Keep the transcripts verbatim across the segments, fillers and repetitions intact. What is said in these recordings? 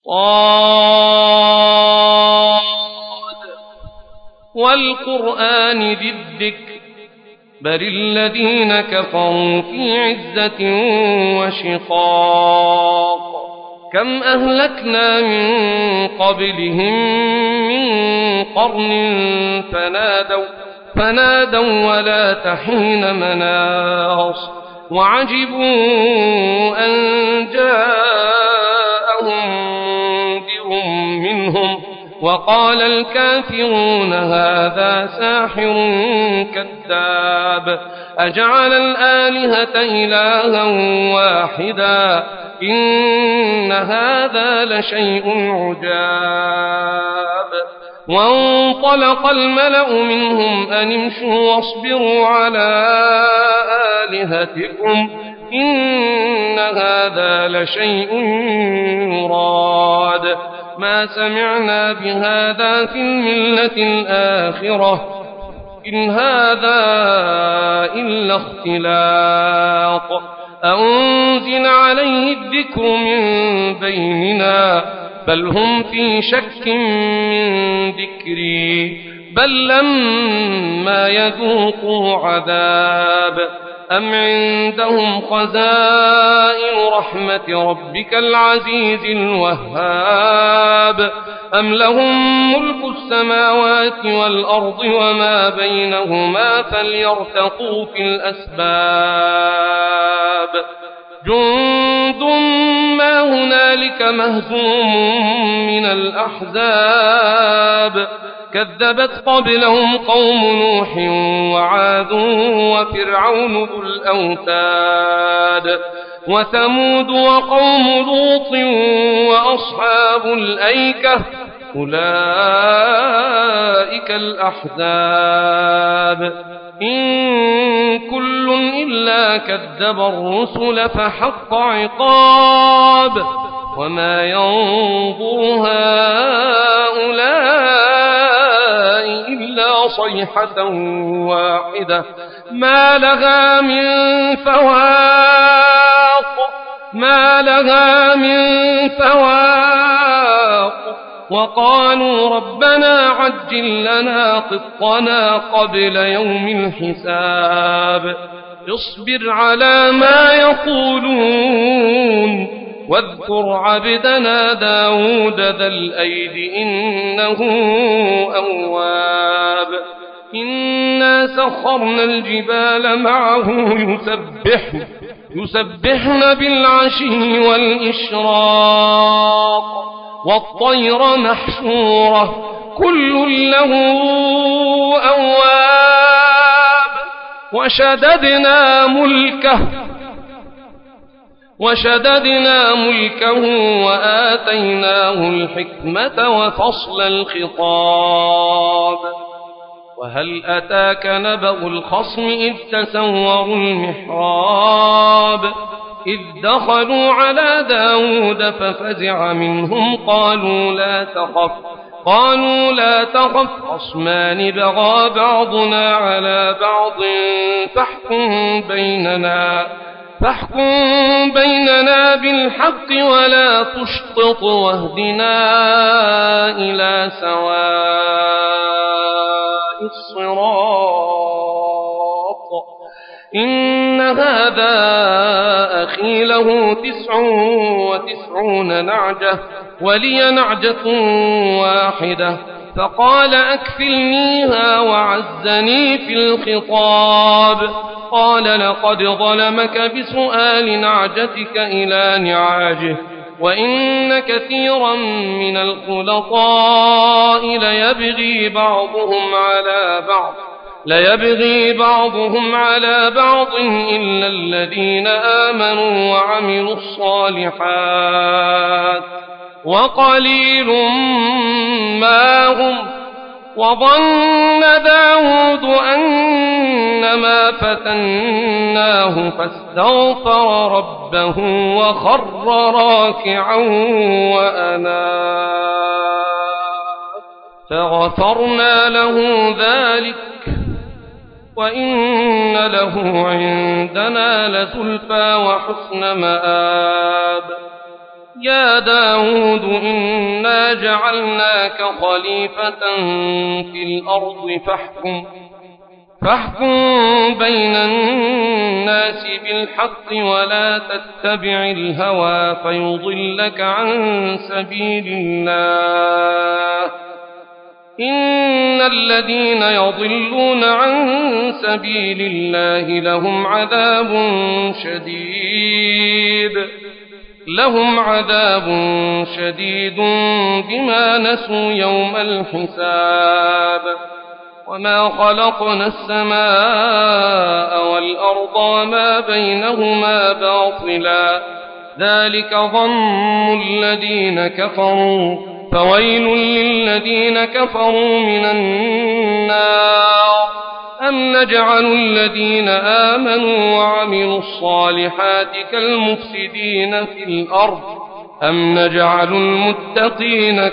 صاد والقرآن ذي الذكر بل الذين كفروا في عزة وشقاق كم أهلكنا من قبلهم من قرن فنادوا, فنادوا ولا تحين مناص وعجبوا أن جاءهم منذر منهم وقال الكافرون هذا ساحر كذاب أجعل الآلهة إلها واحدا إن هذا لشيء عجاب وانطلق الملأ منهم أن امشوا واصبروا على آلهتكم إن هذا لشيء يراد ما سمعنا بهذا في الملة الآخرة إن هذا إلا اختلاق أنزل عليه الذكر من بيننا بل هم في شك من ذكري بل لما يذوقوا عذاب أم عندهم خزائن رحمة ربك العزيز الوهاب أم لهم ملك السماوات والأرض وما بينهما فليرتقوا في الأسباب جند ما هنالك مهزوم من الأحزاب كذبت قبلهم قوم نوح وعاد وفرعون ذو الأوتاد وثمود وقوم لوط وأصحاب الأيكة أولئك الأحزاب إن كل إلا كذب الرسل فحق عقاب وما ينظر هؤلاء إلا صيحة واحدة ما لها من فواق ما لها من فواق وقالوا ربنا عجل لنا قطنا قبل يوم الحساب اصبر على ما يقولون واذكر عبدنا داود ذا الأيد إنه أواب إنا سخرنا الجبال معه يسبحن يسبحن بالعشي والإشراق والطير محشورة كل له أواب وشددنا ملكه وشددنا ملكه وآتيناه الحكمة وفصل الخطاب وهل أتاك نبأ الخصم إذ تسوروا المحراب إذ دخلوا على داود ففزع منهم قالوا لا تخف قالوا لا تخف خصمان بغى بعضنا على بعض فاحكم بيننا فاحكم بيننا بالحق ولا تشطط واهدنا إلى سواء الصراط إن هذا أخي له تسع وتسعون نعجة ولي نعجة واحدة فقال أكفلنيها وعزني في الخطاب قال لقد ظلمك بسؤال نعجتك إلى نعاجه وإن كثيرا من الخلطاء ليبغي بعضهم على بعض ليبغي بعضهم على بعض إلا الذين آمنوا وعملوا الصالحات وقليل ما هم وظن داود أنما فتناه فاستغفر ربه وخر راكعا وأناب فغفرنا له ذلك وإن له عندنا لزلفى وحسن مآب يا داود إنا جعلناك خليفة في الأرض فاحكم فاحكم بين الناس بالحق ولا تتبع الهوى فيضلك عن سبيل الله إن الذين يضلون عن سبيل الله لهم عذاب شديد لهم عذاب شديد بما نسوا يوم الحساب وما خلقنا السماء والأرض وما بينهما باطلا ذلك ظن الذين كفروا فويل للذين كفروا من النار أم نجعل الذين آمنوا وعملوا الصالحات كالمفسدين في الأرض أم نجعل المتقين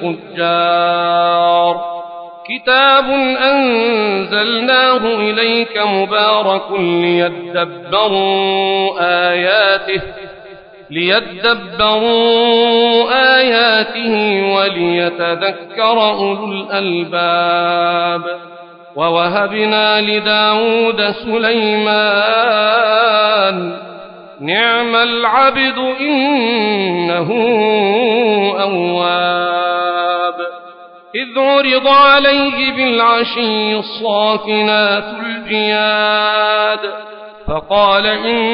كالفجار كتاب أنزلناه إليك مبارك ليدبروا آياته ليدبروا آياته وليتذكر أولو الألباب ووهبنا لداود سليمان نعم العبد إنه أواب إذ عرض عليه بالعشي الصافنات الجياد فقال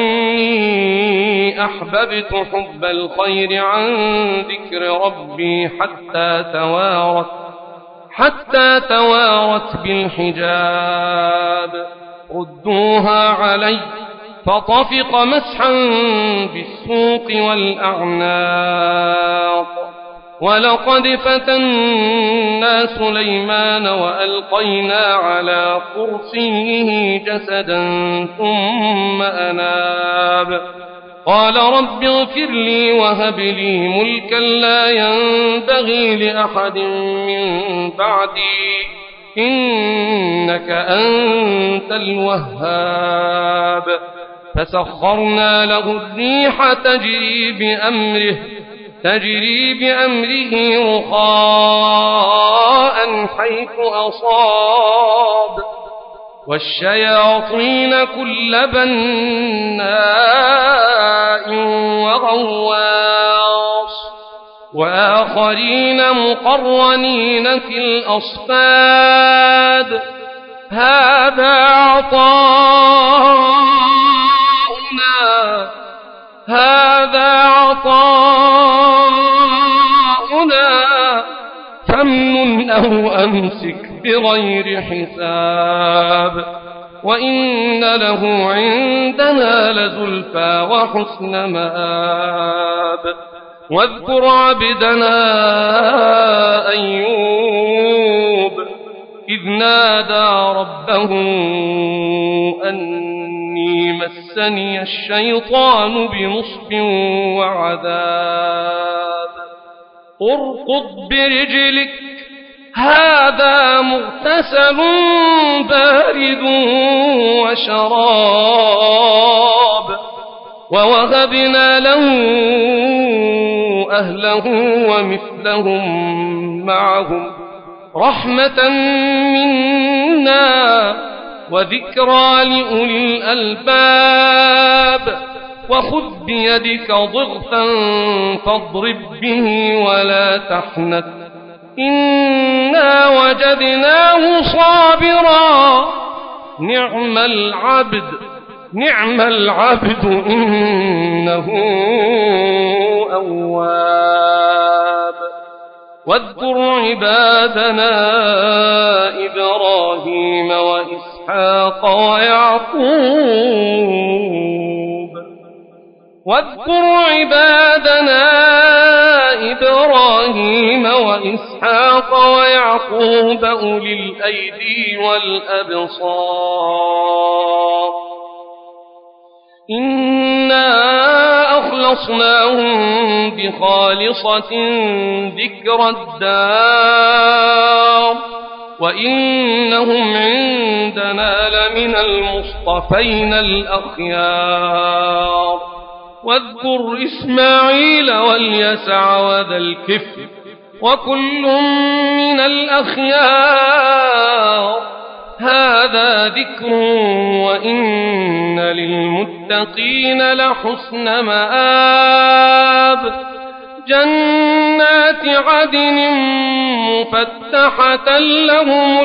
إني أحببت حب الخير عن ذكر ربي حتى توارت حتى توارت بالحجاب ردوها علي فطفق مسحا بالسوق والأعناق ولقد فتنا سليمان وألقينا على كرسيه جسدا ثم أناب قال رب اغفر لي وهب لي ملكا لا ينبغي لأحد من بعدي إنك أنت الوهاب فسخرنا له الريح تجري بأمره تجري بأمره رخاء حيث أصاب والشياطين كل بناء وغواص وآخرين مقرنين في الأصفاد هذا عطاؤنا هذا عطاؤنا فامنن أو أمسك بغير حساب وإن له عندنا لزلفى وحسن مآب واذكر عبدنا أيوب إذ نادى ربه أني مسني الشيطان بنصب وعذاب اركض برجلك هذا مغتسل بارد وشراب ووهبنا له أهله ومثلهم معهم رحمة منا وذكرى لأولي الألباب وخذ بيدك ضغثا فاضرب به ولا تحنث إنا وجدناه صابرا نعم العبد نعم العبد إنه أواب واذكر عبادنا إبراهيم وإسحاق ويعقوب واذكر عبادنا إبراهيم وإسحاق ويعقوب أولي الأيدي والأبصار إنا أخلصناهم بخالصة ذكر الدار وإنهم عندنا لمن المصطفين الأخيار واذكر إسماعيل واليسع وذا الكفل وكل من الأخيار هذا ذكر وإن للمتقين لحسن مآب جنات عدن مفتحة لهم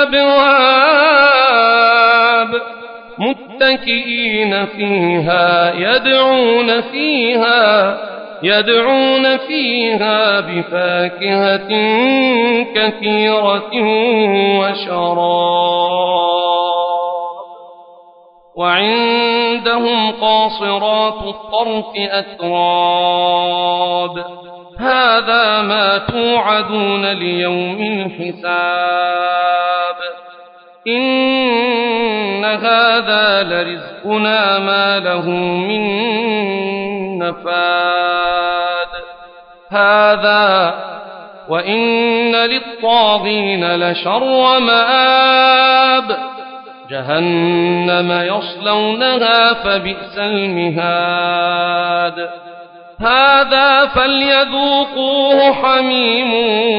الأبواب متكئين فيها يدعون فيها يدعون فيها بفاكهة كثيرة وشراب وعندهم قاصرات الطرف أتراب هذا ما توعدون ليوم الحساب إن هذا لرزقنا ما له من نفاد هذا وإن للطاغين لشر مآب جهنم يصلونها فبئس المهاد هذا فليذوقوه حميم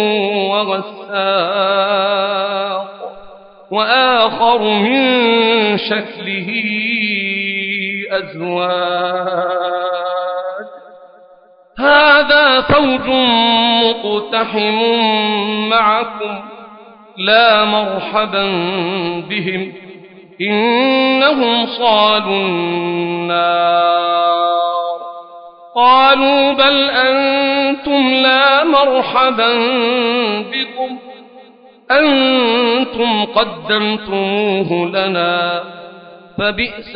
وغساق وآخر من شكله أزواج هذا فوج مقتحم معكم لا مرحبا بهم إنهم صالوا النار قالوا بل أنتم لا مرحبا بكم أنتم قدمتموه لنا فبئس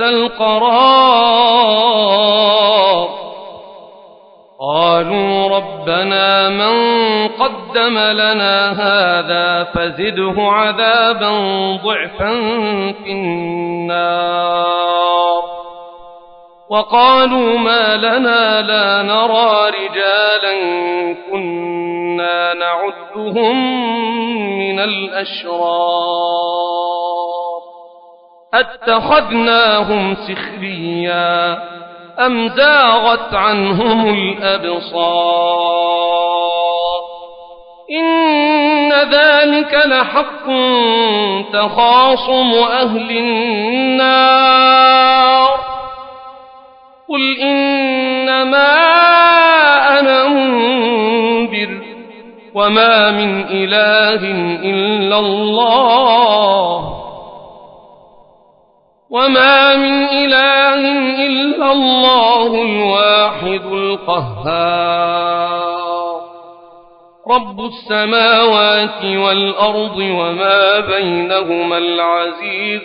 القرار قالوا ربنا من قدم لنا هذا فزده عذابا ضعفا في النار وقالوا ما لنا لا نرى رجالا كنا نعدهم من الأشرار أتخذناهم سخريا أم زاغت عنهم الأبصار إن ذلك لحق تخاصم أهل النار قل إنما أنا منذر وما من إله إلا الله وما من إله إلا الله الواحد القهار رب السماوات والأرض وما بينهما العزيز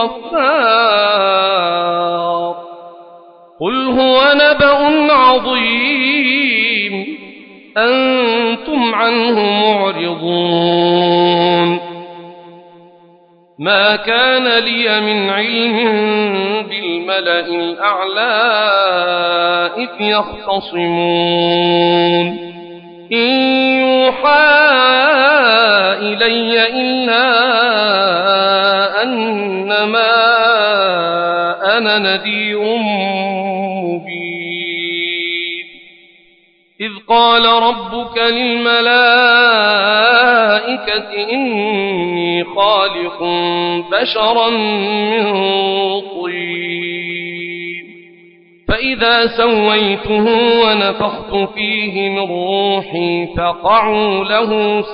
الغفار قل هو نبأ عظيم أنتم عنه معرضون ما كان لي من علم بالملأ الأعلى إذ يختصمون إن يوحى إلي إلا أنما أنا نذير مبين إذ قال ربك للملائكة إني خالق بشرا من طين فإذا سويته ونفخت فيه من روحي فقعوا له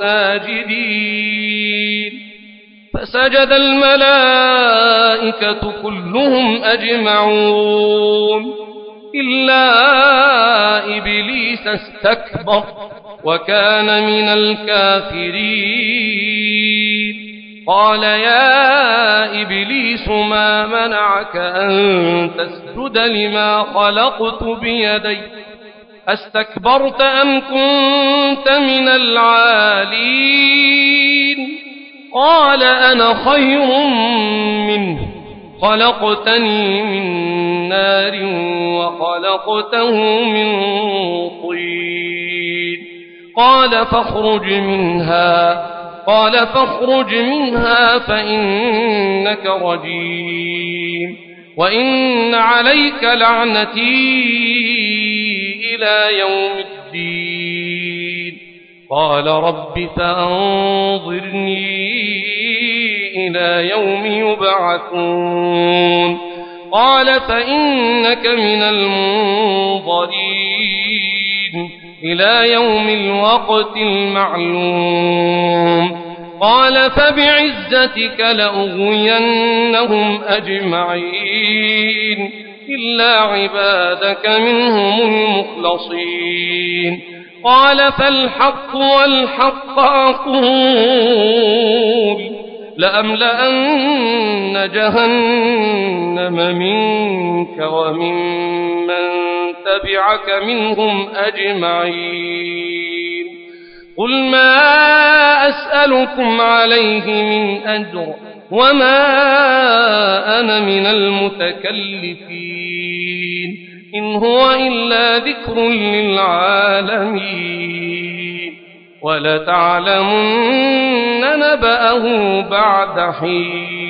ساجدين فسجد الملائكة كلهم أجمعون إلا إبليس استكبر وكان من الكافرين قال يا إبليس ما منعك أن تسجد لما خلقت بيدي أستكبرت أم كنت من العالين قال أنا خير منه خلقتني من نار وخلقته من طين قال فاخرج منها قال فاخرج منها فإنك رجيم وإن عليك لعنتي إلى يوم الدين قال رب فأنظرني إلى يوم يبعثون قال فإنك من المنظرين إلى يوم الوقت المعلوم قال فبعزتك لأغوينهم أجمعين إلا عبادك منهم المخلصين قال فالحق والحق أقول لأملأن جهنم منك وممن تبعك منهم أجمعين قل ما أسألكم عليه من أجر وما أنا من المتكلفين إن هو إلا ذكر للعالمين ولتعلمن نبأه بعد حين